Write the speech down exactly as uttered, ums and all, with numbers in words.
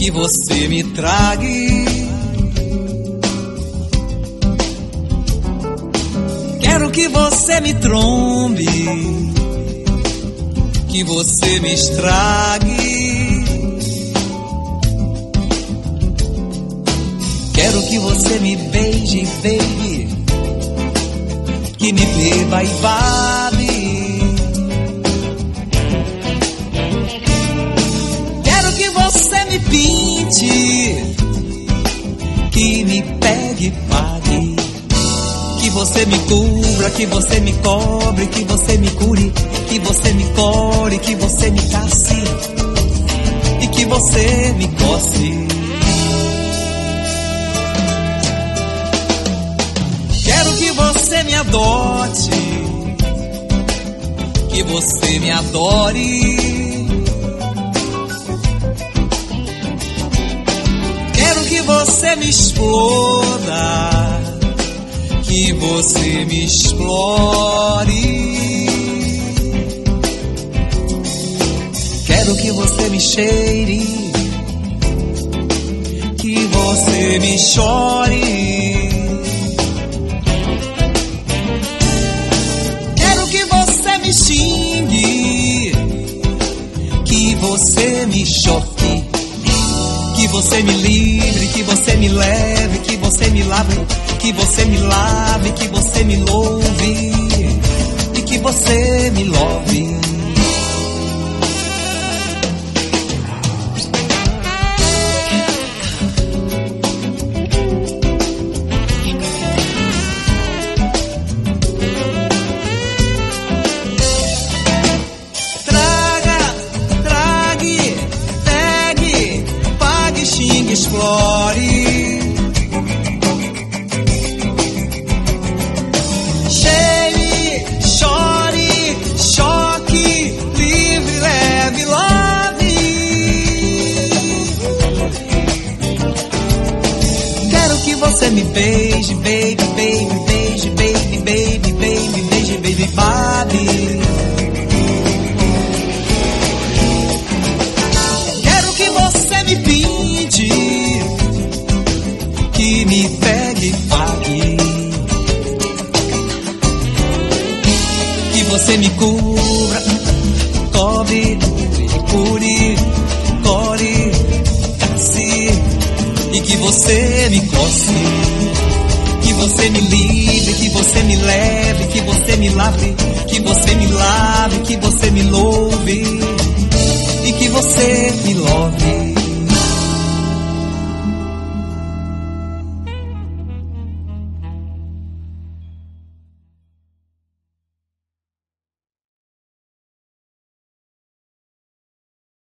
que você me trague. Quero que você me trombe, que você me estrague. Quero que você me beije, baby, que me beba e babe. Quero que você me pinte, que me pegue e pague. Que você me cubra, que você me cobre, que você me cure, que você me core, que você me casse e que você me coce. Quero que você me adote, que você me adore. Quero que você me exploda, que você me explore. Quero que você me cheire, que você me chore. Quero que você me xingue, que você me choque, que você me livre, que você me leve, que você me lave, que você me lave, que você me louve e que você me love. Traga, trague, pegue, pague, xingue, explore. Você me beije, baby, baby, beije, baby, baby, baby, beije, baby, baby. Quero que você me pinte, que me pegue e pague. Que você me cubra, cobre, cure, core, casse. E que você me coce, que você me livre, que você me leve, que você me lave, que você me lave, que você me louve